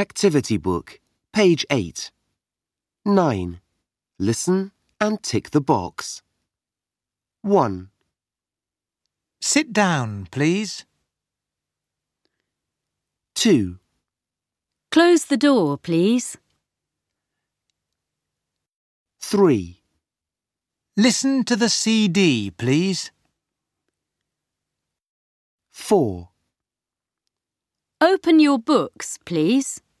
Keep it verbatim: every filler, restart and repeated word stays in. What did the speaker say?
Activity book, page eight. nine. Listen and tick the box. one. Sit down, please. two. Close the door, please. three. Listen to the C D, please. four. Open your books, please.